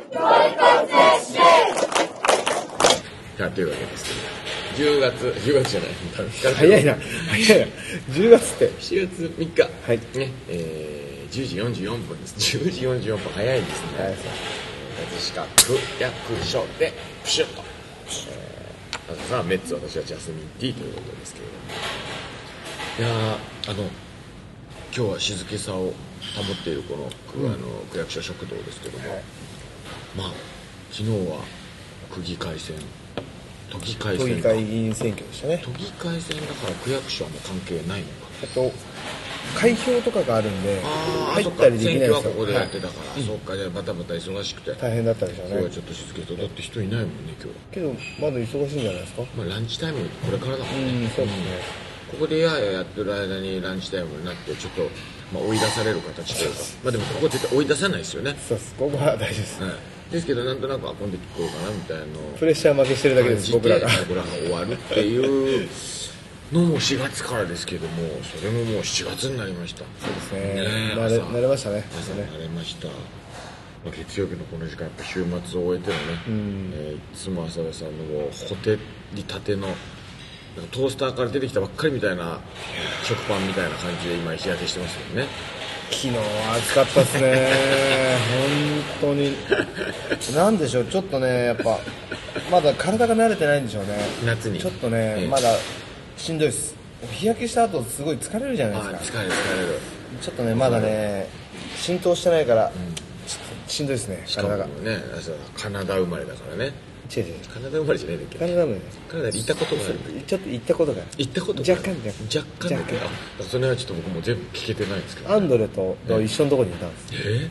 というわけですけど、10月じゃない、 早いな、10月って。 7月3日、 はいね、10時44分です。10時44分、早いですね。葛飾区役所でプシュッと。松田さんはメッツ、私はジャスミンティーということですけれども。いや今日は静けさを保っているこの区役所食堂ですけども、まあ昨日は区議会選、都議会議員選挙でしたね。 都議会選だから区役所はもう関係ないのか。 開票とかがあるんで入ったりできないんですよ。 選挙はここでやってたから、そうか、じゃあバタバタ忙しくて大変だったでしょうね。 今日はちょっと静けさだって人いないもんね今日。 けどまだ忙しいんじゃないですか。 まあランチタイムこれからだもんね。 そうですね。 ここでやってる間にランチタイムになってちょっと、追い出される形というか、でもここ絶対追い出さないですよね。 そうです、ここは大丈夫です、 ですけどなんとなく今度聞こうかなみたいなのプレッシャー負けしてるだけです。僕らが終わるっていうのも4月からですけども、それももう7月になりました。 そうですね。慣れましたね。 朝慣れました。月曜日のこの時間やっぱ週末を終えてのね、いつも浅田さんのもうほてりたてのトースターから出てきたばっかりみたいな食パンみたいな感じで今日焼けしてますよね。 昨日は暑かったですね本当になんでしょう、ちょっとねやっぱまだ体が慣れてないんでしょうね。 夏にちょっとね、まだしんどいです。日焼けした後すごい疲れるじゃないですか。 疲れるちょっとねまだね浸透してないから、ちょっとしんどいですね。体がね、カナダ生まれだからね。 違うカナダ生まれじゃないんだっけ。 カナダ生まれカナダに行ったことがある。 ちょっと行ったことがある。 行ったこと若干だけど、それはちょっと僕も全部聞けてないんですけど、 アンドレと一緒のところにいたんです。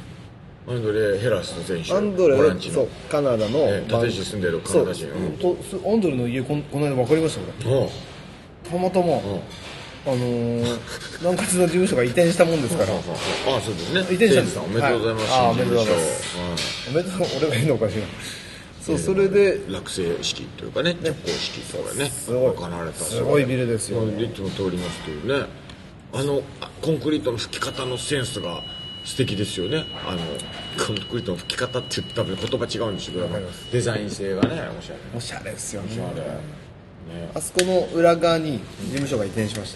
アンドレ・ヘラス選手、 アンドレボランチの、 そうカナダの立石住んでるカナダ人。 アンドレの家この間分かりましたよ。たまたま南葛の事務所が移転したもんですから。 そうですね。 移転したんです。 おめでとうございます。 おめでとうございます。おめでとう。俺が言うのおかしいな。そう、それで落成式というかね、着工式とかね、 すごい行われた。 すごいビルですよ。 いつも通りますけどね。コンクリートの吹き方のセンスが素敵ですよね。コンクリートの吹き方って言ったら言葉違うんですけど、デザイン性がね、 おしゃれですよね。 あそこの裏側に事務所が移転しました。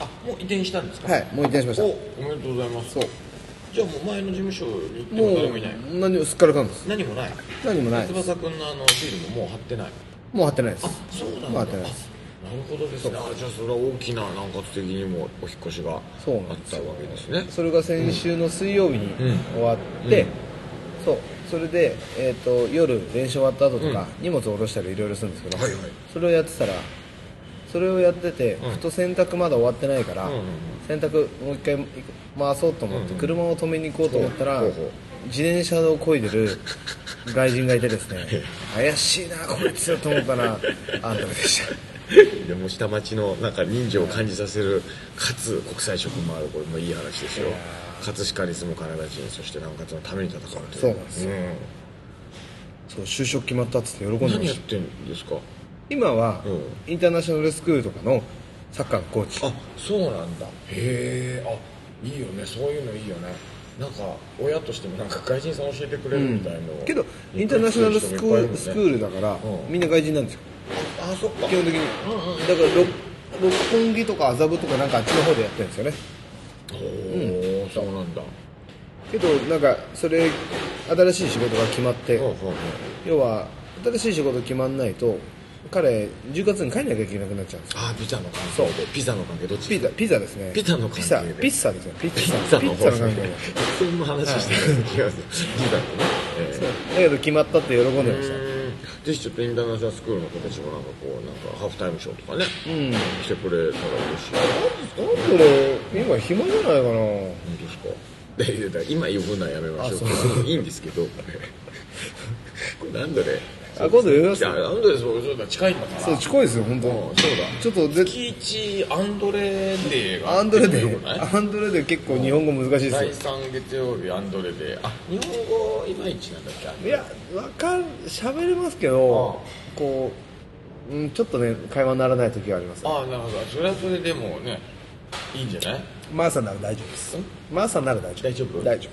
もう移転したんですか。 はい、もう移転しました。 おめでとうございます。そう。じゃあもう前の事務所に行っても誰もいない。 何もすっからかんです。 何もない。翼くんのシールももう貼ってない。 もう貼ってないです。 そうなんだ。 もう貼ってないです。 なるほどですね。じゃあそれは大きな南葛的にもお引越しがあったわけですね。 それが先週の水曜日に終わって、それで夜練習終わった後とか荷物を下ろしたりいろいろするんですけど、それをやってたら、それをやっててふと洗濯まだ終わってないから、洗濯もう一回回そうと思って車を止めに行こうと思ったら、自転車を漕いでる外人がいてですね怪しいなこいつと思ったらアンドレでした。 でも下町のなんか人情を感じさせるかつ国際色もある、これもいい話ですよ。葛飾に住むカナダ人、そして南葛のために戦うという。 そうなんですよ。そう、就職決まったっつって喜んでました。 何やってんですか今は、インターナショナルスクールとかのサッカーのコーチ。 そうなんだ。へえ、いいよね、そういうのいいよね。なんか親としてもなんか外人さん教えてくれるみたいな、 けどインターナショナルスクールだから、みんな外人なんですよ。 そっか。 基本的に、だから六本木とか麻布とかなんかあっちの方でやってるんですよね。 そうなんだ。 けどなんかそれ新しい仕事が決まって、要は新しい仕事決まんないと彼10月に帰んなきゃいけなくなっちゃうんですよ。 ピザの関係で。ピザの関係どっち？ ピザですね。 ピザの関係で。 ピッサですよ。ピッツァの関係で。 そんな話してる気がする。ピザのね。 だけど決まったって喜んでました。 ぜひちょっとインターナショナルスクールの子たちもなんかハーフタイムショーとかね、してくれたら嬉しい。 なんでこれ今暇じゃないかな。 本当ですか。今言うのはやめましょう。いいんですけど。これなんだね。 今度言いますよ。 なんでそうだ、近いんだから。 そう、近いですよ、本当。 そうだ。 ちょっと月一アンドレデーが。 アンドレデー結構日本語難しいですよ。 第3月曜日アンドレデー。日本語いまいちなんだっけ。 いや、喋れますけど、こう、ちょっとね、会話にならない時があります。 なるほど。それはそれでもね、いいんじゃない？ マーサなら大丈夫です。マーサなら大丈夫。 大丈夫。 大丈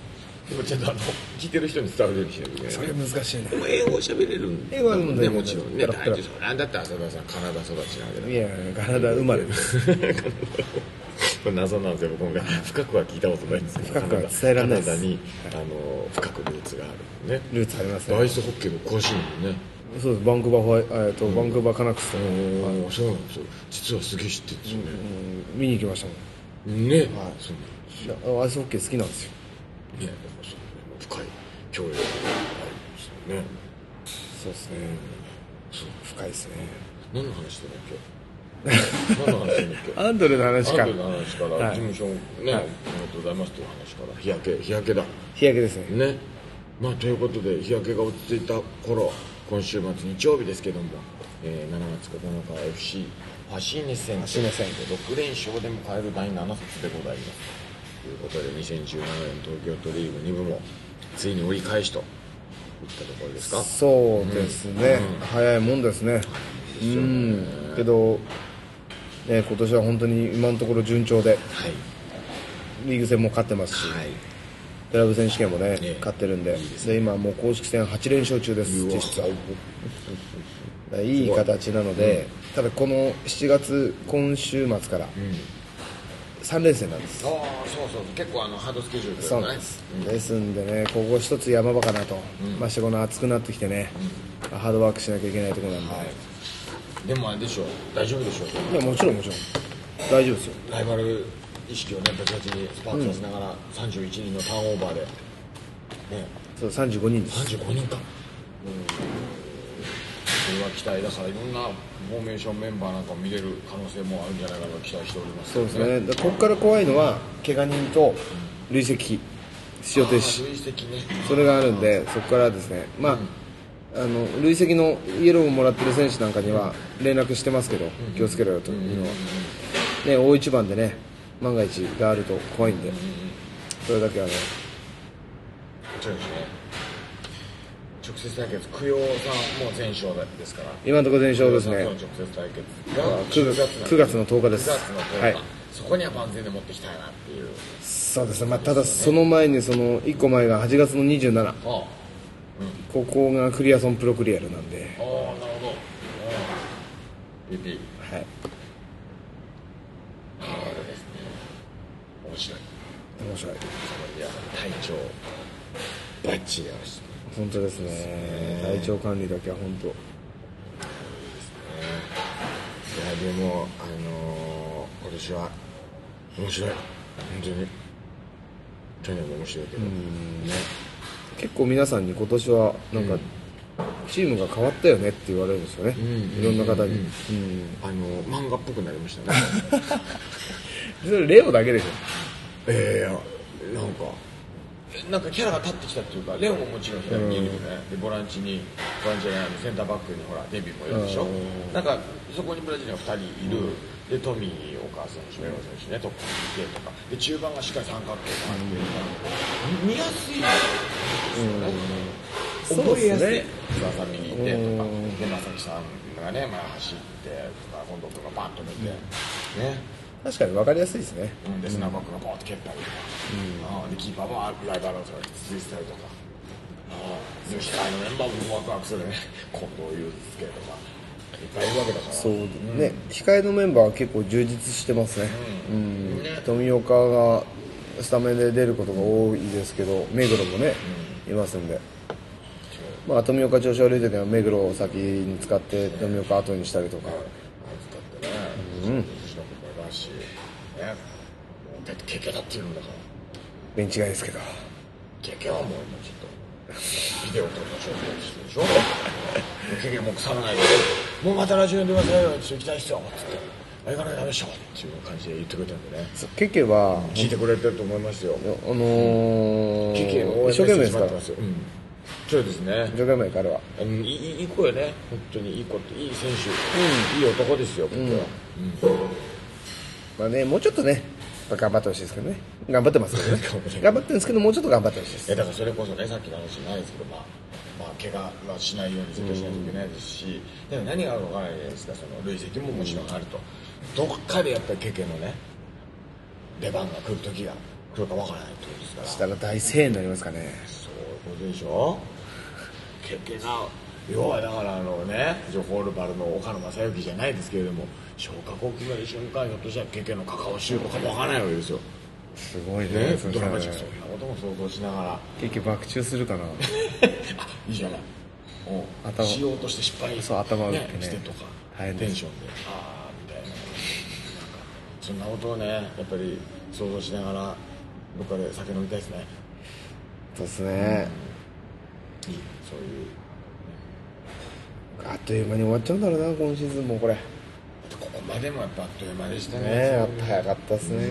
でもちゃんと聞いてる人に伝わるようにしなきゃいけない。 それ難しいね。 でも英語喋れるんだ英語はもね、もちろんね。 ペラペラなんだって浅田さんカナダ育ちなわけだ。 いやカナダ生まれです。 これ謎なんですよ。僕も深くは聞いたことないんですけど、 深くは伝えられないです。 カナダに深くルーツがあるね。 ルーツありますね。 アイスホッケーも詳しいもんね。 そうです。バンクーバーバンクーバーカナックスとか、 そうなんですよ。実はすげえ知ってるんですよね。 見に行きましたもん。 ね、 はい、 そうなんですよ。 アイスホッケー好きなんですよ。 ね、そう深い教養があるんですよね。 そうですね。深いですね。 何の話してんだっけ？何の話してんだっけ？ アンドレの話か。 アンドレの話から、 はい、 事務所ね、ありがとうございますという話から日焼けだ。 日焼けですね。 ね。まあということで日焼けが落ち着いた頃、今週末日曜日ですけども、7月9日 FC ファシーネ戦で6連勝で迎える第7節でございます。ということで2017年東京都リーグ2部もついに折り返しといったところですか。 そうですね、早いもんですね。けど、ね、今年は本当に今のところ順調で、リーグ戦も勝ってますし、クラブ選手権もね、勝ってるんで、で今もう公式戦8連勝中です。実質はいい形なので、ただこの7月今週末から3連戦なんです。 そう結構ハードスケジュールですね。 そうなんです、ですんでね、ここ一つ山場かなと、ましてこの暑くなってきてね、ハードワークしなきゃいけないところなんで、でもあれでしょう、大丈夫でしょう。 いやもちろん大丈夫ですよ。 ライバル意識をね、僕たちにスパークさせながら、31人のターンオーバーで、ね、 そう35人です。 35人か。それは期待だから、いろんなフォーメーションメンバーなんか見れる可能性もあるんじゃないかと期待しております。 そうですね。でここから怖いのは怪我人と累積出場停止、 累積ね、 それがあるんで、そこからですね、まあ、累積のイエローをもらってる選手なんかには連絡してますけど、気をつけろよというのは、ね、大一番でね、万が一があると怖いんで、それだけはね。 そうですね。直接対決、供養さんも全勝ですから。 今のところ全勝ですね。 直接対決が 9月の10日です。 9月の10日、はい、そこには万全で持ってきたいなっていう。 そうですね。まあ、ただその前にその1個前が8月の27。ここがクリアソンプロクリアルなんで。 なるほど。PP。 はい。 ですね。面白い。 い。 いや、体調バッチリ合わせて。 本当ですね。体調管理だけは本当。いやでも今年は面白い。本当に。去年も面白いけど。ね。 結構皆さんに今年はなんか、チームが変わったよねって言われるんですよね。いろんな方に。 漫画っぽくなりましたね。 それレオだけでしょ。 なんかキャラが立ってきたっていうか、レオももちろん左にいるよね。でボランチじゃないセンターバックにほらデビューもいるでしょ。なんかそこにブラジルが2人いる。でトミー岡選手、メロ選手ね、トップにいてとか、で中盤がしっかり三角形があって見やすいですよね。覚えやすい。津田さん右いてとか、で正木さんがね、走ってとか、近藤君がバンと見てね。 確かに分かりやすいですね。 で砂漠がバーッと蹴ったりとか、でキーパーもライバルをついてたりとか、で控えのメンバーもワクワクするね、近藤祐介とかいっぱいいるわけだから。 そうね、控えのメンバーは結構充実してますね。富岡がスタメンで出ることが多いですけど、目黒もね、いますんで、まあ富岡調子悪い時は目黒を先に使って富岡後にしたりとか。 使ってね。だし、ね、だってケケだって言うんだから。 ベンチ外ですけど。 ケケはもうちょっとビデオ撮りましょうってしてるでしょ。ケケも腐らないで、もうまたラジオに出ませんよ、行きたいっすよって言って、行かないとダメでしょっていう感じで言ってくれたんでね。ケケは聞いてくれてると思いますよ。ケケを一生懸命ですから。そうですね。 一生懸命彼は。 いい子よね。本当にいい子っていい選手、いい男ですよ。僕は。 まあね、もうちょっとね、頑張ってほしいですけどね。頑張ってますけどね。頑張ってるんですけど、もうちょっと頑張ってほしいです。 だからそれこそね、さっきの話じゃないですけど、怪我はしないように絶対しないといけないですし、でも何があるのかわからないですか、その累積ももちろんあると。どっかでやっぱりケケのね、出番が来る時が来るかわからないってことですから。 したら大声援になりますかね。 そういうことでしょ。けけな、要はだからジョホールバルの岡野正幸じゃないですけれども、昇格を決める瞬間、ひょっとしたらケケのカカオシュートかもわからないわけですよ。 すごいね。 ね、 そしたらねドラマチック、そんなことも想像しながら。 結局爆中するかな。 あ、いいじゃない。 頭しようとして失敗そう頭打ってねしてとか、 大変ですテンションで、ああみたいな、なんかそんなことをね、やっぱり想像しながらどっかで酒飲みたいですね。 そうですね。 いい、そういうあっという間に終わっちゃうんだろうな、今シーズンもこれ。 ここまでもやっぱあっという間でしたね。 ね、早かったですね。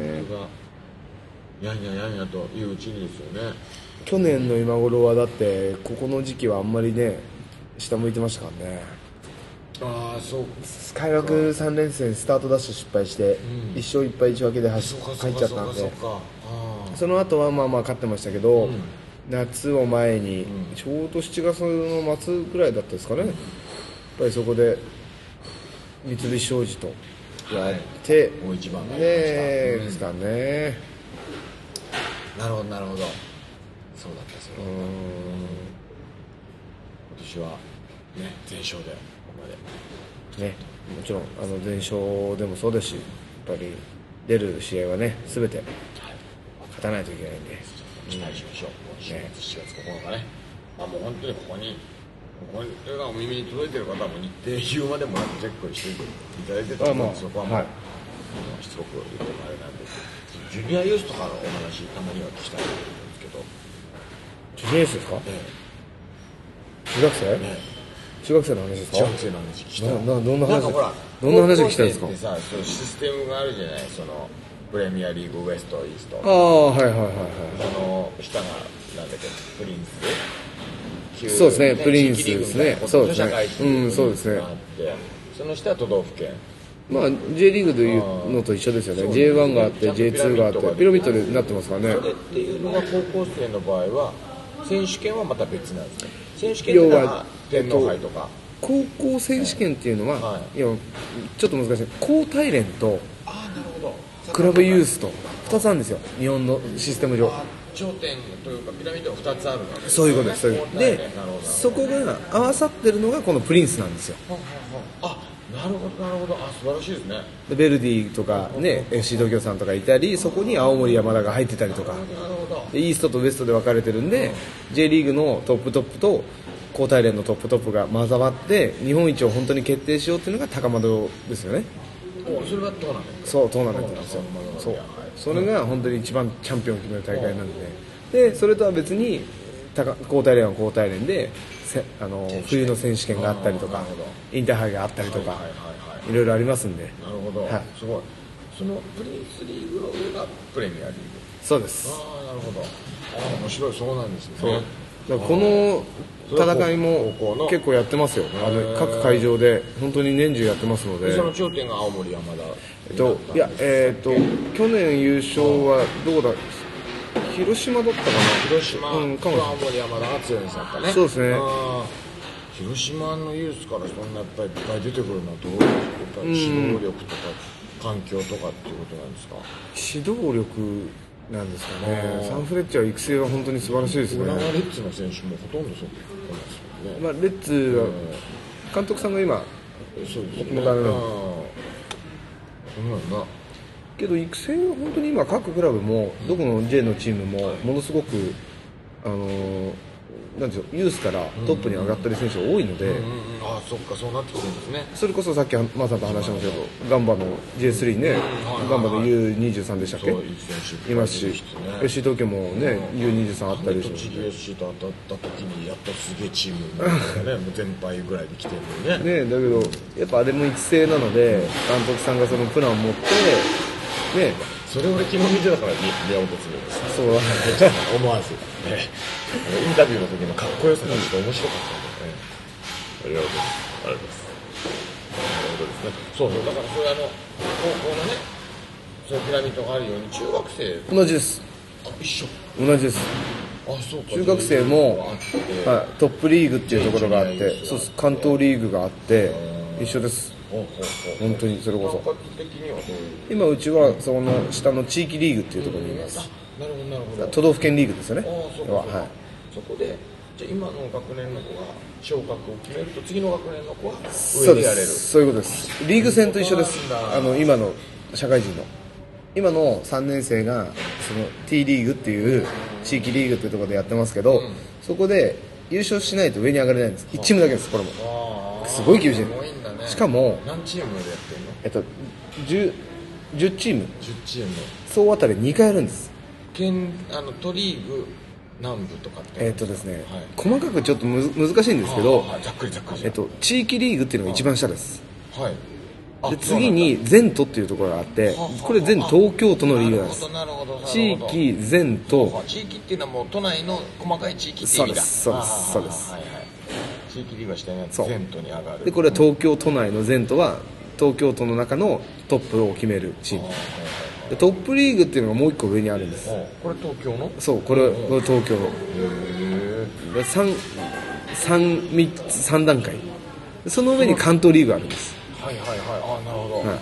やんややんやといううちにですよね。 去年の今頃はだってここの時期はあんまりね下向いてましたからね。 ああ、そう。 開幕3連戦スタートダッシュ失敗して、1勝1敗1分けで入っちゃったんで、その後はまあまあ勝ってましたけど、夏を前にちょうど7月の末ぐらいだったですかね、やっぱりそこで三菱商事とやって、 大一番がありましたですからね。 なるほどなるほど、そうだったそうだった。今年はね全勝でここまでね、もちろん全勝でもそうですし、やっぱり出る試合はね全て勝たないといけないんで、 期待しましょう。4月9日ね、もう本当にこれがお耳に届いてる方も日程言うまでもなくチェックしていただいてたので、そこはもう、しつこく言ってもあれなんで、ジュニアユースとかのお話たまには聞きたいと思うんですけど。 ジュニアユースですか？中学生？中学生の話ですか？ 中学生の話聞きたい。 どんな話？ なんかほら、 どんな話聞きたいですか？ 高校生ってさ、そのシステムがあるじゃない、そのプレミアリーグウエスト、イースト。 ああ、はいはいはいはい。 その下がなんだっけ、プリンス。 そうですね、プリンスですね。そうですね。そうですね。 その下は都道府県。 まあ J リーグでいうのと一緒ですよね。J1 があって J2 があってピラミッドでなってますからね。 それっていうのが高校生の場合は選手権はまた別なんですね。選手権っていうのは天皇杯とか。 高校選手権っていうのは、いやちょっと難しい。高体連とクラブユースと2つあるんですよ。日本のシステム上。 頂点というかピラミッドが2つあるので。 そういうことです。で、そこが合わさってるのがこのプリンスなんですよ。 なるほどなるほど、素晴らしいですね。 でベルディとかね FC 東京さんとかいたり、そこに青森山田が入ってたりとかで、イーストとウエストで分かれてるんで、J リーグのトップと高体連のトップが混ざって日本一を本当に決定しようっていうのが高窓ですよね。 それがトーナメント。 そう、トーナメントなんですよ。そう、それが本当に一番チャンピオンを決める大会なんで、それとは別に高体連は高体連で冬の選手権があったりとかインターハイがあったりとかいろいろありますんで。 なるほど、すごい。そのプリンスリーグの上がプレミアリーグ。 そうです。 なるほど。面白い。そうなんですね。 だからこの戦いも結構やってますよ。各会場で本当に年中やってますので。 その頂点が青森山田。 いや去年優勝はどうだ、広島だったかな。 広島と青森山田が強いんですかね。 そうですね。 広島のユースからそんなやっぱりいっぱい出てくるのはどういうことか、指導力とか環境とかっていうことなんですか。 指導力なんですかね。サンフレッチェは育成は本当に素晴らしいですね。 浦和レッズの選手もほとんどそうですよね。レッズは監督さんが今そうですね。 もうダメなの。けど育成は本当に今各クラブもどこの J のチームもものすごくなんでしょう、ユースからトップに上がったり選手が多いので、 そっか、そうなってくるんですね。 それこそさっきマサと話しましたけど、ガンバの J3 ね、ガンバの U23 でしたっけ、いますし、FC 東京もね U23 あったりして、 栃木 FC と当たった時にやっとすげえチームなんかね、もう全敗ぐらいで来てるのにね。 だけどやっぱあれも育成なので、監督さんがそのプランを持ってね。 それ俺昨日見てたから宮本つぶです。そう思わず、インタビューの時のかっこよさがちょっと面白かったんで、ありがとうございます。なるほどですね。そうだからそれ高校のね、そういうピラミッドがあるように中学生同じです。 一緒。 同じです。 そうか。 中学生もトップリーグっていうところがあって、そう関東リーグがあって一緒です。 本当にそれこそ価格的にはどういう。 今うちはその下の地域リーグっていうところにいます。 なるほどなるほど。 都道府県リーグですよね。 そうか、はい、そこでじゃあ今の学年の子が昇格を決めると次の学年の子は上でやれる。 そういうことです。リーグ戦と一緒です。今の社会人の今の3年生がその T リーグっていう地域リーグっていうところでやってますけど、そこで優勝しないと上に上がれないんです。1チームだけです。これもすごい厳しい。しかも何チームでやってるの？10チーム。 10チーム総当たり2回やるんです。 都リーグ南部とかってですね、はい、細かくちょっと難しいんですけど、 ざっくり地域リーグっていうのが一番下です。 はい。 で次に全都っていうところがあって、これ全東京都のリーグなんです。地域全都。 地域っていうのはもう都内の細かい地域っていう意味だ。 そうです。 地域リーグが下になって全都に上がる。 でこれは東京都内の全都は東京都の中のトップを決めるチーム。でトップリーグっていうのがもう一個上にあるんです。 これ東京の？そう、 これ東京の。3段階。その上に関東リーグがあるんです。 はい、なるほど。 はい、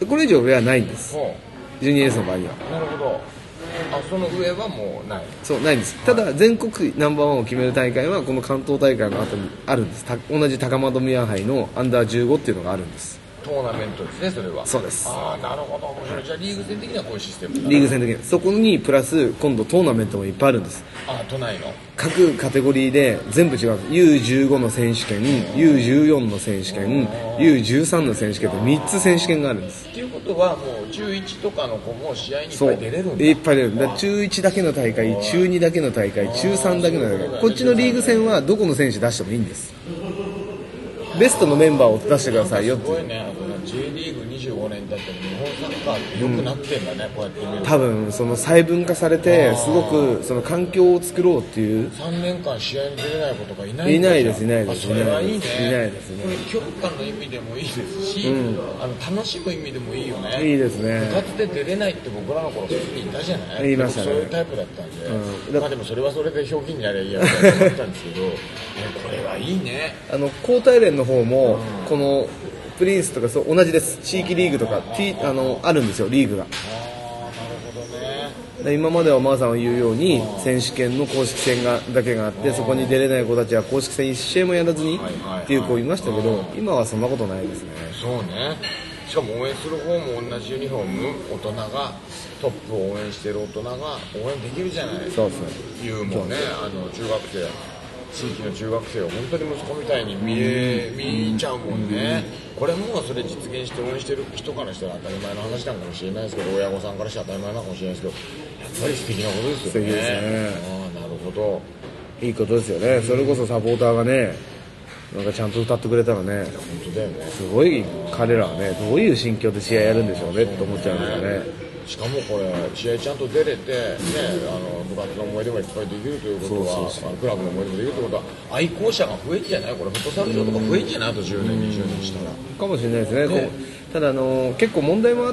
これ以上上はないんです。ジュニアエースの場合には。 なるほど。その上はもうない。 そうないんです。ただ全国ナンバーワンを決める大会はこの関東大会の後にあるんです。同じ高円宮杯のアンダー15っていうのがあるんです。 トーナメントですね、それは。 そうです。 なるほど、面白い。じゃあリーグ戦的にはこういうシステム。 リーグ戦的にそこにプラス今度トーナメントもいっぱいあるんです。 都内の各カテゴリーで全部違う。U15 の選手権、U14 の選手権、U13 の選手権と3つ選手権があるんです。 っていうことはもう中1とかの子も試合にいっぱい出れるんだ。 いっぱい出る。だ中1だけの大会、中2だけの大会、中3だけの大会。こっちのリーグ戦はどこの選手出してもいいんです。ベストのメンバーを出してくださいよって。 すごいね。J リーグ25年だって日本サッカーって良くなってんだね、こうやって見ると。 多分その細分化されてすごくその環境を作ろうっていう。 3年間試合に出れない子とかいないんです。それはいいね。いないですね。 距離感の意味でもいいですし、楽しむ意味でもいいよね。 いいですね。 部活で出れないって僕らの頃普通にいたじゃない。 言いましたね。 そういうタイプだったんで、でもそれはそれでひょうきんにやれいいやと思ったんですけど、これはいいね。 高体連の方もこのプリンスとかそう同じです。地域リーグとか、あるんですよ、リーグが。 なるほどね。 今まではおまさんが言うように選手権の公式戦だけがあって、そこに出れない子たちは公式戦1試合もやらずにっていう子いましたけど、今はそんなことないですね。 そうね。しかも応援する方も同じユニフォーム、大人がトップを応援してる大人が応援できるじゃないですか。 そうですね。 いうもね、中学生、地域の中学生を本当に息子みたいに見ちゃうもんね。これもそれ実現して応援してる人からしたら当たり前の話なのかもしれないですけど、親御さんからしたら当たり前なのかもしれないですけど、やっぱり素敵なことですよね。 素敵ですね。 なるほど。 いいことですよね。それこそサポーターがね、なんかちゃんと歌ってくれたらね、 本当だよね。 すごい彼らはね、どういう心境で試合やるんでしょうねって思っちゃうんですよね。 しかもこれ試合ちゃんと出れて、ね、部活の思い出もいっぱいできるということは、クラブの思い出もできるということは愛好者が増えんじゃない。これフットサル場とか増えんじゃない。あと10年20年したらかもしれないですね。ただ結構問題もあって、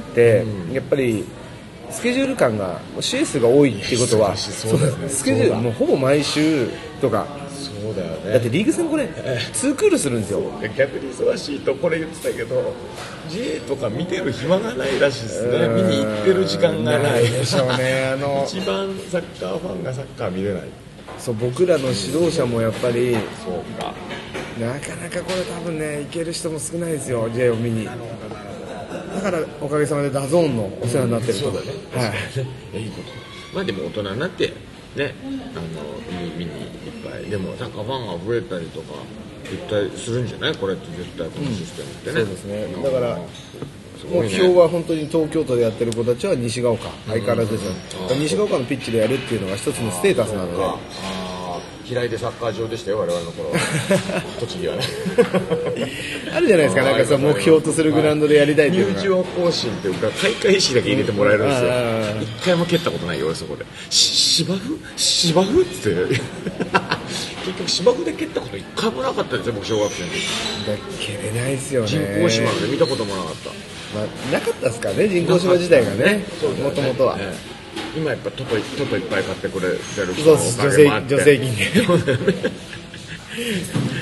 やっぱりスケジュール感が試合数が多いっていうことは、スケジュールもうほぼ毎週とか。 そうだよね。 だってリーグ戦これ2クールするんですよ。 逆に忙しいとこれ言ってたけど J とか見てる暇がないらしいですね。見に行ってる時間がないでしょうね。 一番サッカーファンがサッカー見れない。 そう、僕らの指導者もやっぱりそうか、 なかなかこれ多分ね行ける人も少ないですよ、 J を見に。だからおかげさまでダゾーンのお世話になってると。 そうだね。はい。いいこと。まあでも大人になってね、見にいっぱいでもサッカーファンが増えたりとか絶対するんじゃない。これって絶対このシステムってね。 そうですね。だから目標は本当に東京都でやってる子たちは西が丘、相変わらずですよ。西が丘のピッチでやるっていうのが一つのステータスなので。 嫌いでサッカー場でしたよ、我々の頃は。栃木はね。 あるじゃないですか、なんかその目標とするグラウンドでやりたいっていうのが。 入場行進っていうか開会式だけ入れてもらえるんですよ。一回も蹴ったことないよ俺そこで。芝生って結局芝生で蹴ったこと一回もなかったですよ、僕小学生の時。 蹴れないですよね。 人工芝で見たこともなかった。 まあ、なかったですからね、人工芝自体がね、もともとは。 今やっぱトトいっぱい買ってくれてる人もあって、助成金で。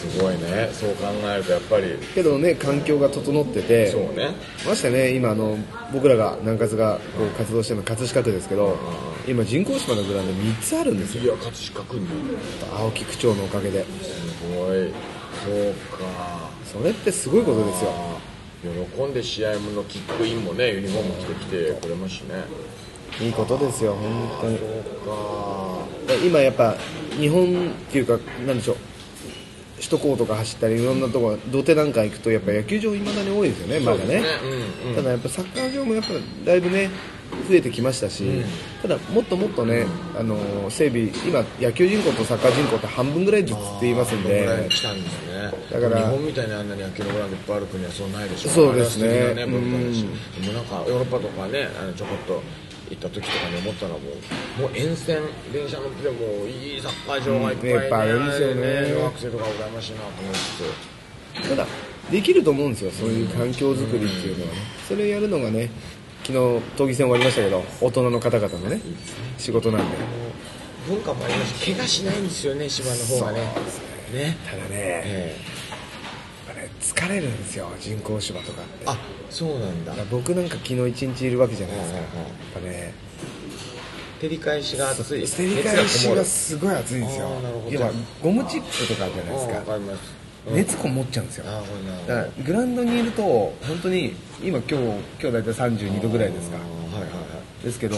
すごいね、そう考えるとやっぱりけどね環境が整ってて、 そうね、 ましてね今僕らが南葛がこう活動してるの葛飾区ですけど、今人工芝のグラウンド3つあるんですよ。 いや葛飾区に青木区長のおかげで。 すごい、そうか、 それってすごいことですよ。 喜んで試合のキックインもねユニフォーム着てきてくれますしね。 いいことですよ本当に。 そうか、 今やっぱ日本っていうかなんでしょう、首都高とか走ったりいろんなとこ土手なんか行くとやっぱ野球場いまだに多いですよね、まだね。ただやっぱサッカー場もやっぱだいぶね増えてきましたし、ただもっともっとね整備、今野球人口とサッカー人口って半分ぐらいずつって言いますんで、 来たんですね。 だから日本みたいにあんなに野球のグラウンドいっぱいある国はそうないでしょう。 そうですね。 あれは素敵な文化だし、でもなんかヨーロッパとかねちょこっと行った時とかに思ったのはもう沿線電車乗ってでもいいサッカー場がいっぱいね、 いっぱいあるんですよね。 小学生とか羨ましいなと思って。 ただできると思うんですよ、そういう環境づくりっていうのはね。それをやるのがね、昨日闘技戦終わりましたけど大人の方々のね仕事なんで。 文化もありますし、怪我しないんですよね、芝の方がね。ね。 ただね、やっぱね疲れるんですよ人工芝とかって。 あ、そうなんだ。 僕なんか昨日一日いるわけじゃないですか。やっぱね照り返しが暑い。 照り返しがすごい暑いんですよ。要はゴムチップとかあるじゃないですか。 わかります。 熱こもっちゃうんですよ。 だからグラウンドにいると本当に今日大体32度ぐらいですか。ですけど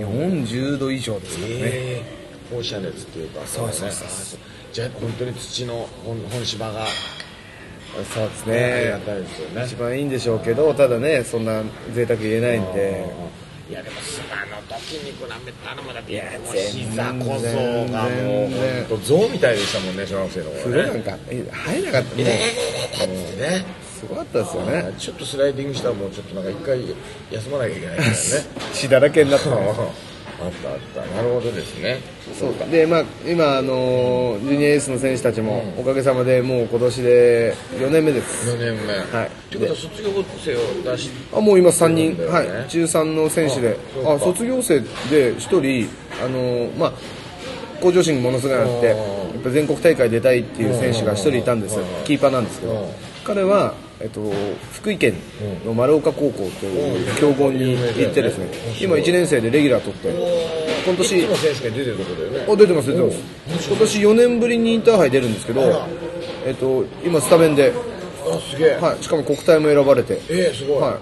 40度以上ですからね。 放射熱っていうか。 そうそう。 じゃあ本当に土の本芝がそうですね。 ありがたいですよね。 一番いいんでしょうけど、ただねそんな贅沢言えないんで。 いやでも芝の時に比べたらまだいや膝こそがもう本当象みたいでしたもんね、小学生の頃ね。 風呂なんか入らなかったね。すごかったですよね。 ちょっとスライディングしたらもうちょっとなんか一回休まなきゃいけないからね。 血だらけになったの。 あったなるほどですね。 そうか。で今ジュニアエースの選手たちもおかげさまでもう今年で4年目です。 4年目。 はい。 ということは卒業生を出しもう今3人、はい中3の選手で、卒業生で1人向上心ものすごいあってやっぱ全国大会出たいっていう選手が1人いたんです。キーパーなんですけど、彼は福井県の丸岡高校という強豪に行ってですね、今1年生でレギュラー取って今年いつも選手権出てるところだよね。 出てます今年4年ぶりにインターハイ出るんですけど、今スタメンで、 すげえ、 はい、しかも国体も選ばれて、 すごい、 はい、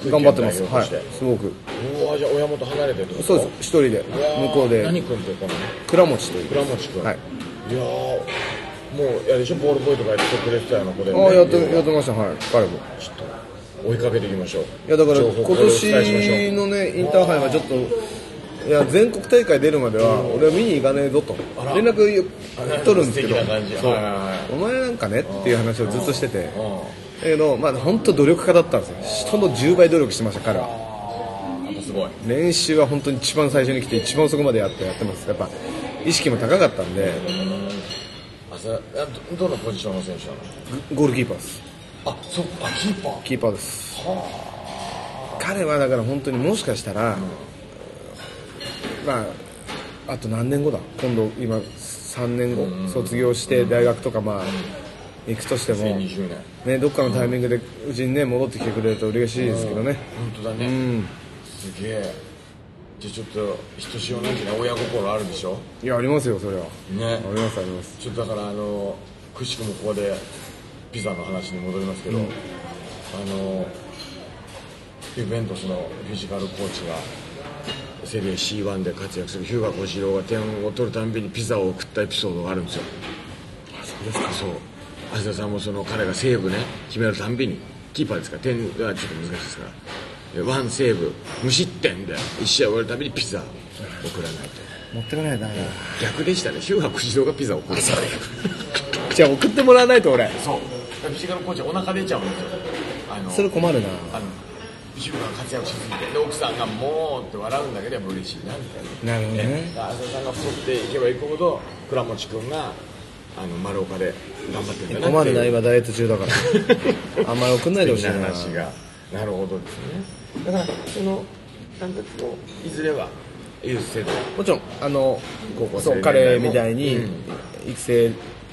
頑張ってます。はい、すごく。 じゃあ親元離れてるってこと？ そうです、一人で向こうで。 何君っていうかな？ 倉持という。 倉持君。 はい。 いやもうやでしょ、ボールボーイとかやってくれてたような子で、ね。 やってました。はい、彼も。 ちょっと追いかけていきましょう。 いやだから今年のねインターハイはちょっと。いや全国大会出るまでは俺は見に行かねえぞと連絡取るんですけど、お前なんかねっていう話をずっとしてて、だけど本当努力家だったんですよ。人の10倍努力してました彼は。 すごい。 練習は本当に一番最初に来て一番遅くまでやってます。やっぱ意識も高かったんで。 どのポジションの選手なの？ ゴールキーパーです。キーパーです。彼はだから本当にもしかしたら、あと何年後だ、今度今3年後卒業して大学とか行くとしても、ね、どっかのタイミングでうちにね戻ってきてくれると嬉しいですけどね。 本当だね。すげえ。じゃあちょっとひとしおなんてね親心あるでしょ？ いやありますよそれは。 ね。 あります。 ちょっとだからくしくもここでピザの話に戻りますけど、ユベントスのフィジカルコーチがセリエ C1 で活躍する日向小次郎が点を取るたんびにピザを送ったエピソードがあるんですよ。 そうですか。 そう。芦田さんも彼がセーブね決めるたんびにキーパーですから点がちょっと難しいですからワンセーブ無失点で1試合終わるたびにピザを送らないと。 持ってかないとダメだ。 逆でしたね。日向小次郎がピザを送る。 じゃあ送ってもらわないと俺。 そう。フィジカルコーチお腹出ちゃうんですよ。 それ困るな。 日向が活躍しすぎてで奥さんがもうって笑うんだけどやっぱ嬉しいなみたいな。 なるほどね。 浅田さんが太っていけばいくほど倉持君が丸岡で頑張ってるんだなっていう。 困るな今ダイエット中だからあんまり送んないでほしいな。 話がなるほどですね。だからなんかこういずれはユース世代もちろん高校生そう彼みたいに育成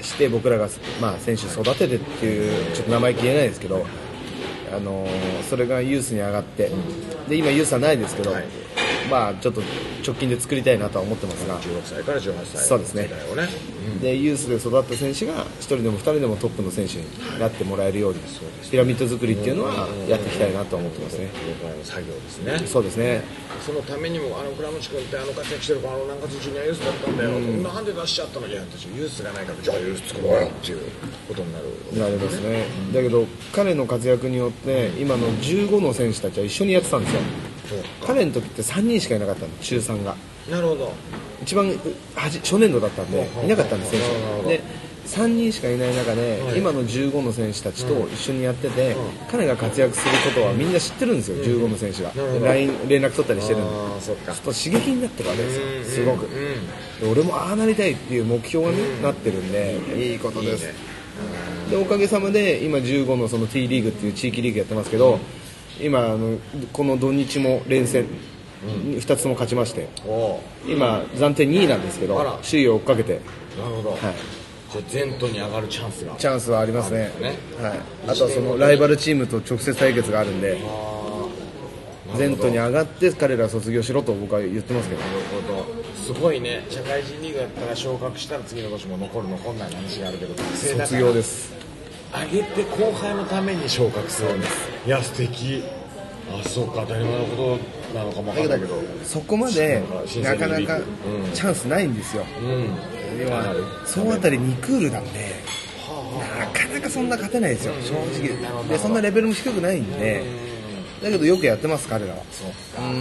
して僕らが、選手育ててっていうちょっと生意気言えないですけど、それがユースに上がってで今ユースはないですけど、ちょっと直近で作りたいなとは思ってますが、 16歳から18歳そうですね、でユースで育った選手が1人でも2人でもトップの選手になってもらえるように、ピラミッド作りっていうのはやっていきたいなと思ってますね。 作業ですね。 そうですね。 そのためにも倉持君って活躍してるから南葛ジュニアユースだったんだよ、なんで出しちゃったの。いや私ユースがないからじゃあユース作ろうよっていうことになるますね。だけど彼の活躍によって今の15の選手たちは一緒にやってたんですよ。彼の時って3人しかいなかったの、中3が。 なるほど。 一番初年度だったんでいなかったんです、選手で。3人しかいない中で、今の15の選手たちと一緒にやってて、彼が活躍することはみんな知ってるんですよ、15の選手が。LINE 連絡取ったりしてるんで、ちょっと刺激になってるわけですよ、すごく。で俺もああなりたいっていう目標が、なってるんで、いいことです。でおかげさまで今15のその T リーグっていう地域リーグやってますけど、今この土日も連戦2つも勝ちまして、今暫定2位なんですけど、首位を追っかけて。 なるほど。じゃあ前途に上がるチャンスはありますね。あとはそのライバルチームと直接対決があるんで、前途に上がって彼ら卒業しろと僕は言ってますけど。 なるほど。すごいね。社会人リーグだったら昇格したら次の年も残る残んないの話があるけど、 卒業です。 上げて後輩のために昇格するんです。いや素敵。そうか、当たり前のことなのかもわかんないけど、 そこまでなかなかチャンスないんですよ。要は総当たり2クールなんで、なかなかそんな勝てないですよ、正直で。そんなレベルも低くないんで、だけどよくやってます、彼らは。そうか。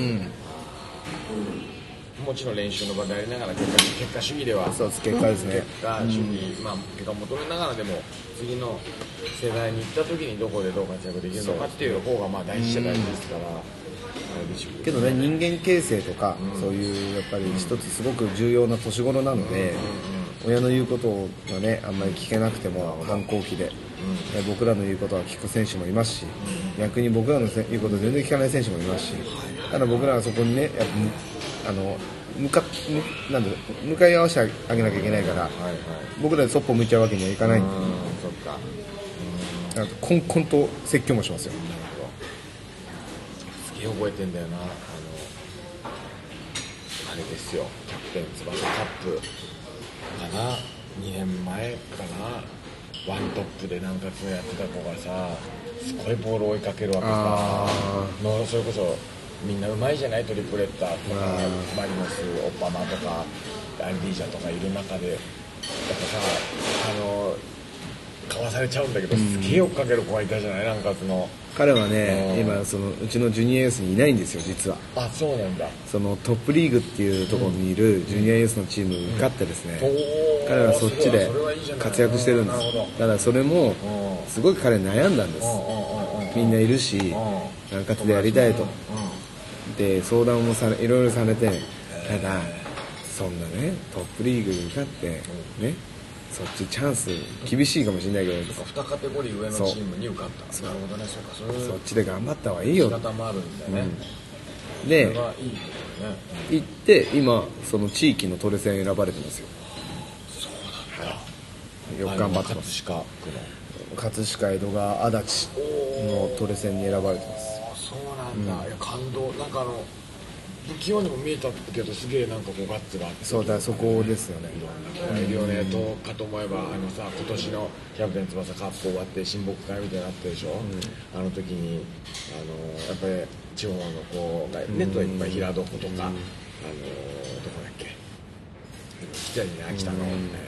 もちろん練習の場でありながら結果主義では、 そうです、結果ですね。 結果主義、結果を求めながらでも次の世代に行った時にどこでどう活躍できるのかっていう方が大事じゃ大事ですから。 けどね、人間形成とか、そういうやっぱり一つすごく重要な年頃なので、親の言うことがねあんまり聞けなくても反抗期で、僕らの言うことは聞く選手もいますし、逆に僕らの言うこと全然聞かない選手もいますし、ただ僕らはそこにねやっぱ向かい合わせてあげなきゃいけないから、僕らでそっぽ向いちゃうわけにはいかないんで、コンコンと説教もしますよ。 すげえ覚えてんだよな。あれですよ、キャプテン翼カップかな、2年前かな、ワントップで南葛のやってた子がさ、すごいボールを追いかけるわけさ。それこそみんなうまいじゃない、トリプレッターとかマリノス、オッパマとかアンディージャとかいる中で、やっぱさ、かわされちゃうんだけど、すげえ追っかける子がいたじゃない、南葛の。 彼はね、今うちのジュニアユースにいないんですよ、実は。 あ、そうなんだ。 そのトップリーグっていうところにいるジュニアユースのチームに受かってですね、彼はそっちで活躍してるんです。ただそれもすごい彼悩んだんです。みんないるし、南葛でやりたいと。で相談もいろいろされて、ただそんなねトップリーグに受かってね、そっちチャンス厳しいかもしれないけど、 2カテゴリー上のチームに受かった。なるほどね。 そっちで頑張った方がいいよ。 仕方もあるんだよね。 で行って今その地域のトレセン選ばれてますよ。 そうなんだ。 よく頑張ってます。葛飾江戸川足立のトレセンに選ばれてます。 そうなんだ。いや感動。なんか不器用にも見えたけど、すげえなんかこうガッツがあって、 そうだ、そこですよね。 いるよねかと思えば、今年のキャプテン翼カップ終わって親睦会みたいになってるでしょ。あの時にやっぱり地方の子がネットでいっぱい平戸子とか、どこだっけ、秋田の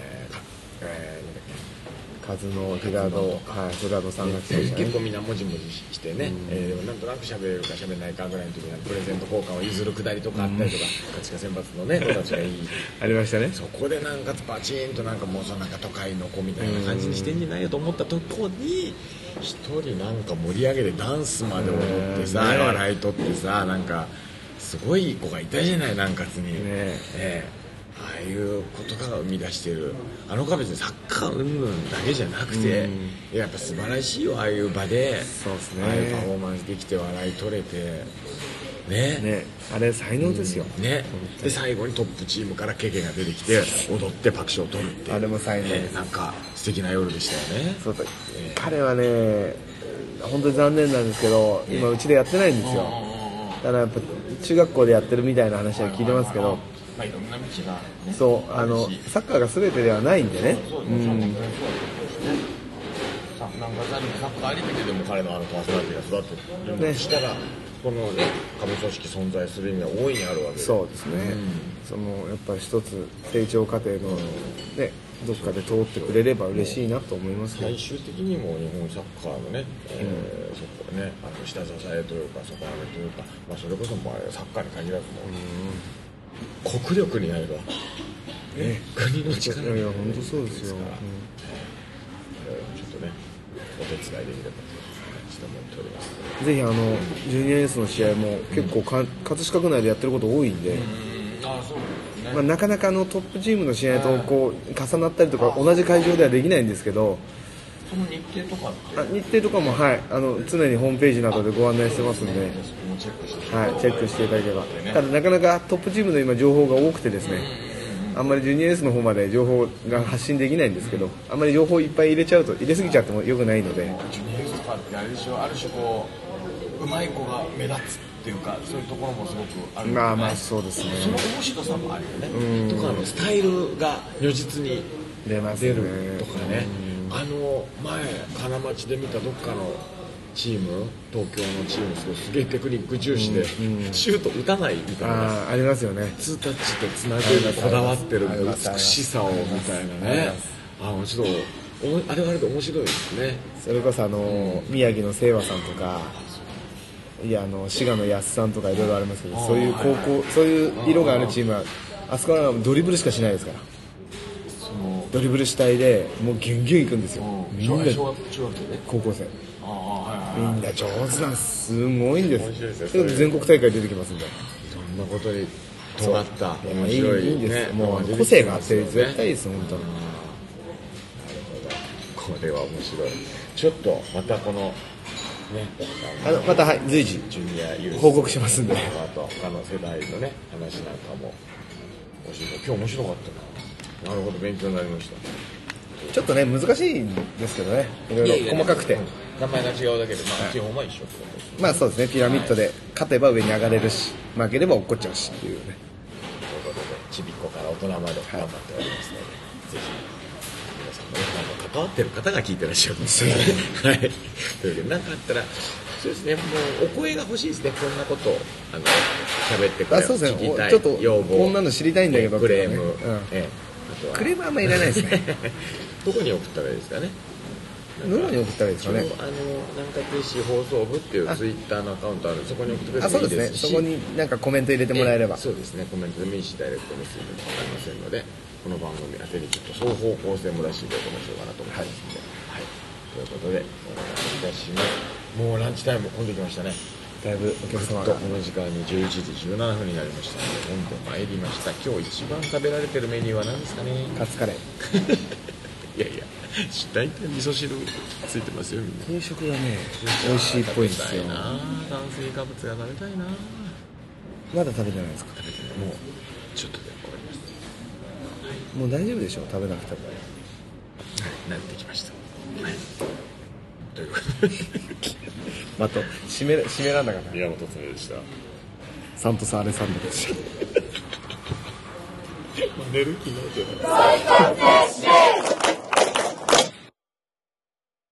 数の平戸さんが来て、 結構みんなもじもじしてね、なんとなく喋れるか喋れないかぐらいの時にプレゼント交換を譲るくだりとかあったりとか、勝選抜のね子たちがいいありましたね。 そこでなんかパチンとなんかもうなんか都会の子みたいな感じにしてんじゃないよと思ったとこに、一人なんか盛り上げてダンスまで踊ってさ、笑い取ってさ、なんかすごい子がいたじゃない、南葛に。ああいうことが生み出してる、あの子は別にサッカー云々だけじゃなくて、やっぱ素晴らしいよ、ああいう場で、 そうですね、 ああいうパフォーマンスできて笑い取れて、 ねあれ才能ですよ、 ね、で最後にトップチームからケケが出てきて踊って拍手を取るっていう、 あれも才能です、 なんか素敵な夜でしたよね。 そうだ、彼はね本当に残念なんですけど今うちでやってないんですよ。だからやっぱ中学校でやってるみたいな話は聞いてますけど、 まあいろんな道が、ね、 そうサッカーが全てではないんでね。 なんかサッカーに見てでも彼のパーソナリティが育ってるんでしたら、このね下部組織存在する意味は大いにあるわけで、 そうですね、やっぱり一つ成長過程のねどっかで通ってくれれば嬉しいなと思いますね。 最終的にも日本サッカーのね、そこね下支えというか底上げというか、まあ、それこそもサッカーに限らずも、国力になれば、国の力になれば、 いや本当そうですよ、 ちょっとねお手伝いできればと思っております。 ぜひジュニアエースの試合も結構葛飾区内でやってること多いんで、まあ、なかなかトップチームの試合とこう重なったりとか同じ会場ではできないんですけど、 その日程とかって日程とかも、はい、常にホームページなどでご案内してますんで、 チェックしていただければ。ただなかなかトップチームの今情報が多くてですね、あんまりジュニアエースの方まで情報が発信できないんですけど、あんまり情報いっぱい入れすぎちゃってもよくないので、 ジュニアエースとかってあれでしょ、ある種こう上手い子が目立つっていうか、そういうところもすごくあるので、ね、 まあそうですね、 その面白さもあるよね。とかスタイルが如実に出るとかね、前金町で見たどっかのチーム、東京のチームすげえテクニック重視で、シュート打たないみたいな、 ありますよね。 ツータッチとつなぐにこだわってる美しさをみたいなね、もちろんあれはあれで面白いですね。 それこそ宮城の清和さんとか、いや滋賀の安さんとかいろいろありますけど、そういう高校、そういう色があるチームはあそこはドリブルしかしないですから、ドリブル主体でもうギュンギュンいくんですよ、みんな高校生みんな上手なんすごいんです。全国大会出てきますんで、いろんなことに尖った面白い、 いいんです、もう個性があって絶対いいです本当に。 これは面白い。ちょっとまたこのね、 また随時ジュニアユース報告しますんで、 あと他の世代のね話なんかも今日面白かったな。なるほど、勉強になりました。 ちょっとね難しいんですけどね、いろいろ細かくて名前が違うだけで、基本は一緒ってことです。 まあそうですね、ピラミッドで勝てば上に上がれるし、負ければ落っこっちゃうしっていうね。 ということでちびっこから大人まで頑張っておりますので、ぜひ皆さんもね、関わってる方が聞いてらっしゃるんですよね。はい。というわけで何かあったら、そうですね、もうお声が欲しいですね。こんなことを喋ってくれ、 そうですね、 聞きたい、 ちょっと要望、 こんなの知りたいんだけど、 クレーム、 クレームはあんまりいらないですね。 どこに送ったらいいですかね。 どこに送ったらいいですかね。 南海 PC 放送部っていうツイッターのアカウントあるので、そこに送ってくれてもいいですし、 そこになんかコメント入れてもらえれば、 そうですね、コメントでもいいしダイレクトメッセージもありませんので、この番組宛てにちょっと双方向性も出していこうと思うかなと思いますので、ということでお願いいたします。もうランチタイム混んできましたね。 だいぶお客様がこの時間に11時17分になりましたので、どんどん参りました。今日一番食べられてるメニューは何ですかね。 カツカレー。 いやいや、大体味噌汁ついてますよ、みんな。 定食がね美味しいっぽいんですよ。 炭水化物が食べたいな。 まだ食べてないですか。 食べてない。もうちょっとで終わります。 もう大丈夫でしょう、食べなくても。 慣れてきました。はい。ということであと締めらんなかった。 宮本恒でした。 サントスアレサンドでした。 寝る気ないじゃない。